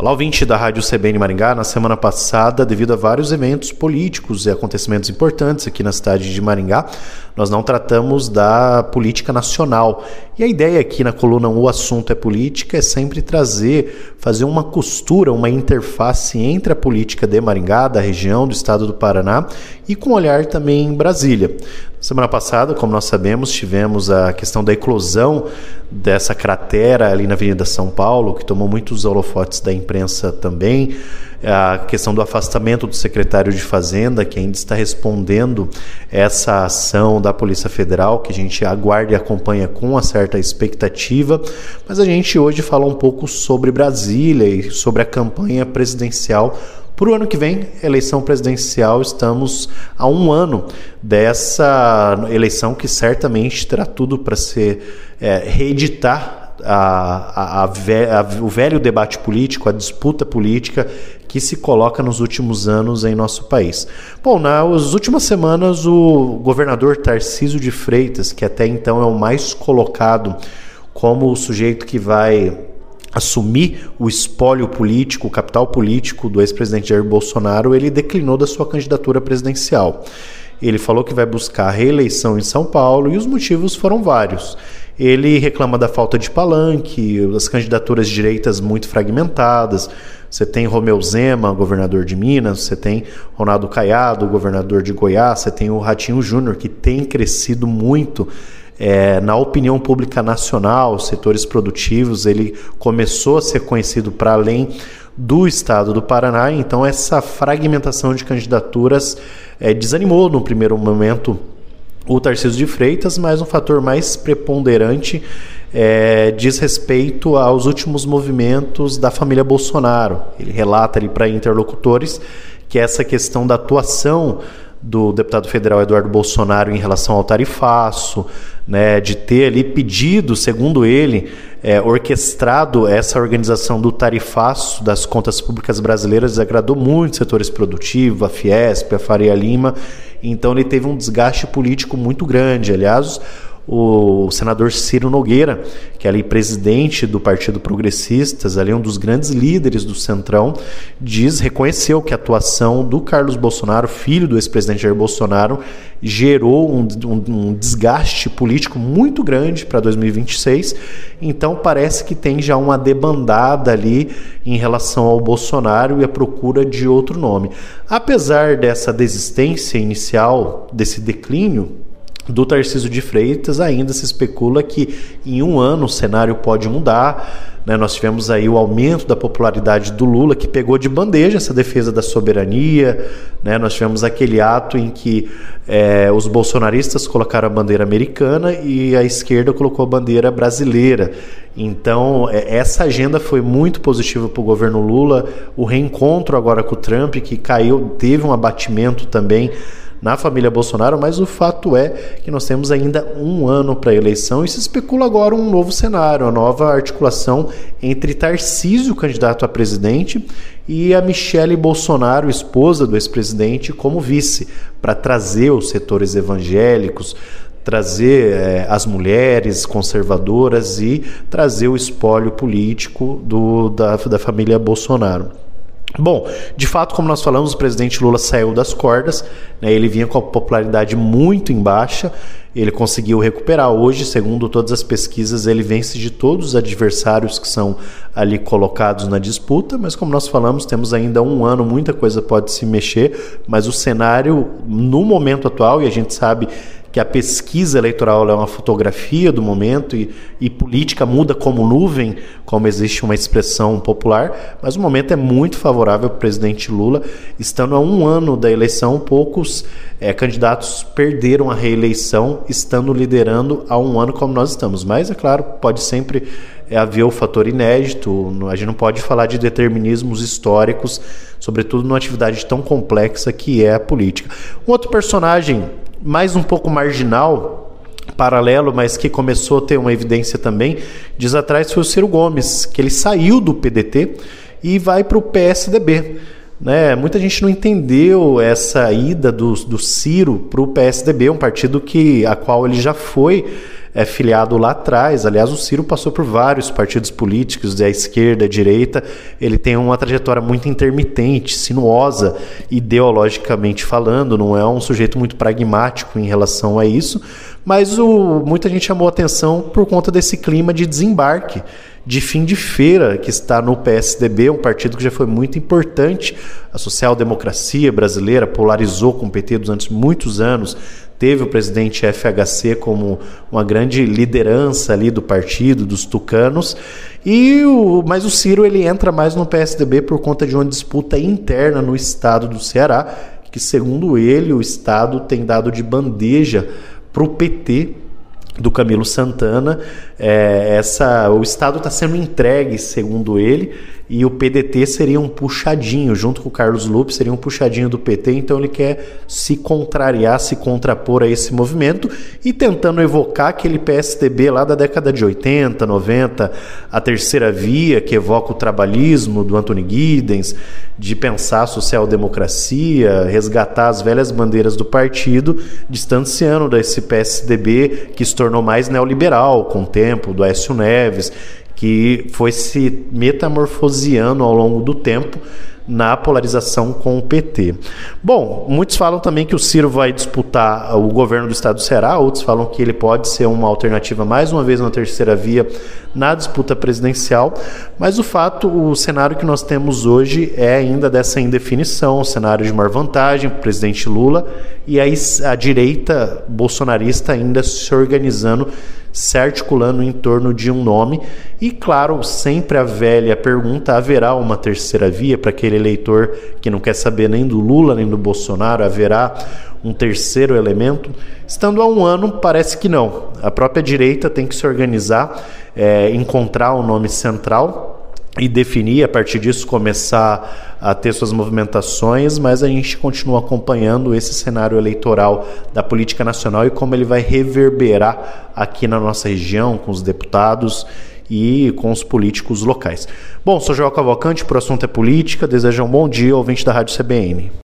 Olá, ouvinte da Rádio CBN Maringá. Na semana passada, devido a vários eventos políticos e acontecimentos importantes aqui na cidade de Maringá, nós não tratamos da política nacional. E a ideia aqui na coluna O Assunto é Política é sempre fazer uma costura, uma interface entre a política de Maringá, da região, do estado do Paraná e com olhar também em Brasília. Semana passada, como nós sabemos, tivemos a questão da eclosão dessa cratera ali na Avenida São Paulo, que tomou muitos holofotes da imprensa também. A questão do afastamento do secretário de Fazenda, que ainda está respondendo essa ação da Polícia Federal, que a gente aguarda e acompanha com uma certa expectativa. Mas a gente hoje fala um pouco sobre Brasília e sobre a campanha presidencial. Para o ano que vem, eleição presidencial, estamos a um ano dessa eleição que certamente terá tudo para reeditar o velho debate político, a disputa política que se coloca nos últimos anos em nosso país. Bom, nas últimas semanas, o governador Tarcísio de Freitas, que até então é o mais colocado como o sujeito que vai assumir o espólio político, o capital político do ex-presidente Jair Bolsonaro, ele declinou da sua candidatura presidencial. Ele falou que vai buscar a reeleição em São Paulo e os motivos foram vários. Ele reclama da falta de palanque, das candidaturas direitas muito fragmentadas. Você tem Romeu Zema, governador de Minas, você tem Ronaldo Caiado, governador de Goiás, você tem o Ratinho Júnior, que tem crescido muito na opinião pública nacional, setores produtivos. Ele começou a ser conhecido para além do estado do Paraná, então essa fragmentação de candidaturas desanimou no primeiro momento o Tarcísio de Freitas, mas um fator mais preponderante diz respeito aos últimos movimentos da família Bolsonaro. Ele relata ali para interlocutores que essa questão da atuação do deputado federal Eduardo Bolsonaro em relação ao tarifaço, de ter ali pedido, segundo ele, orquestrado essa organização do tarifaço das contas públicas brasileiras, desagradou muito setores produtivos, a Fiesp, a Faria Lima, então ele teve um desgaste político muito grande. Aliás, o senador Ciro Nogueira, que é ali presidente do Partido Progressistas, ali um dos grandes líderes do Centrão, reconheceu que a atuação do Carlos Bolsonaro, filho do ex-presidente Jair Bolsonaro, gerou um desgaste político muito grande para 2026. Então parece que tem já uma debandada ali em relação ao Bolsonaro e a procura de outro nome. Apesar dessa desistência inicial, desse declínio do Tarcísio de Freitas, ainda se especula que em um ano o cenário pode mudar. Nós tivemos aí o aumento da popularidade do Lula, que pegou de bandeja essa defesa da soberania. Nós tivemos aquele ato em que os bolsonaristas colocaram a bandeira americana e a esquerda colocou a bandeira brasileira. Então essa agenda foi muito positiva para o governo Lula. O reencontro agora com o Trump, que teve um abatimento também na família Bolsonaro, mas o fato é que nós temos ainda um ano para a eleição e se especula agora um novo cenário, uma nova articulação entre Tarcísio, candidato a presidente, e a Michele Bolsonaro, esposa do ex-presidente, como vice, para trazer os setores evangélicos, trazer as mulheres conservadoras e trazer o espólio político da família Bolsonaro. Bom, de fato, como nós falamos, o presidente Lula saiu das cordas, ele vinha com a popularidade muito em baixa, ele conseguiu recuperar. Hoje, segundo todas as pesquisas, ele vence de todos os adversários que são ali colocados na disputa, mas como nós falamos, temos ainda um ano, muita coisa pode se mexer, mas o cenário no momento atual, e a gente sabe que a pesquisa eleitoral é uma fotografia do momento e política muda como nuvem, como existe uma expressão popular, mas o momento é muito favorável para o presidente Lula. Estando a um ano da eleição, poucos candidatos perderam a reeleição, estando liderando há um ano como nós estamos. Mas, é claro, pode sempre haver o fator inédito, a gente não pode falar de determinismos históricos, sobretudo numa atividade tão complexa que é a política. Um outro personagem mais um pouco marginal, paralelo, mas que começou a ter uma evidência também, dias atrás, foi o Ciro Gomes, que ele saiu do PDT e vai para o PSDB. Muita gente não entendeu essa ida do Ciro para o PSDB, um partido a qual ele já foi é filiado lá atrás. Aliás, o Ciro passou por vários partidos políticos, da esquerda, da direita. Ele tem uma trajetória muito intermitente, sinuosa, ideologicamente falando, não é um sujeito muito pragmático em relação a isso, mas muita gente chamou atenção por conta desse clima de desembarque, de fim de feira que está no PSDB, um partido que já foi muito importante. A social-democracia brasileira polarizou com o PT durante muitos anos, teve o presidente FHC como uma grande liderança ali do partido, dos tucanos, mas o Ciro ele entra mais no PSDB por conta de uma disputa interna no estado do Ceará, que segundo ele, o estado tem dado de bandeja para o PT do Camilo Santana. O Estado está sendo entregue, segundo ele, e o PDT seria um puxadinho, junto com o Carlos Lupe, seria um puxadinho do PT, então ele quer se contrariar, se contrapor a esse movimento e tentando evocar aquele PSDB lá da década de 80, 90, a terceira via, que evoca o trabalhismo do Antony Giddens, de pensar a social-democracia, resgatar as velhas bandeiras do partido, distanciando desse PSDB que se tornou mais neoliberal com o tempo, do Aécio Neves, que foi se metamorfoseando ao longo do tempo na polarização com o PT. Bom, muitos falam também que o Ciro vai disputar o governo do estado do Ceará, outros falam que ele pode ser uma alternativa, mais uma vez, na terceira via na disputa presidencial, mas o cenário que nós temos hoje é ainda dessa indefinição, o cenário de maior vantagem para o presidente Lula, e aí a direita bolsonarista ainda se organizando, se articulando em torno de um nome. E claro, sempre a velha pergunta: haverá uma terceira via para aquele eleitor que não quer saber nem do Lula nem do Bolsonaro? Haverá um terceiro elemento? Estando há um ano, parece que não. A própria direita tem que se organizar, encontrar um nome central e definir, a partir disso começar a ter suas movimentações, mas a gente continua acompanhando esse cenário eleitoral da política nacional e como ele vai reverberar aqui na nossa região, com os deputados e com os políticos locais. Bom, sou João Cavalcante, por Assunto é Política, desejo um bom dia ao ouvinte da Rádio CBN.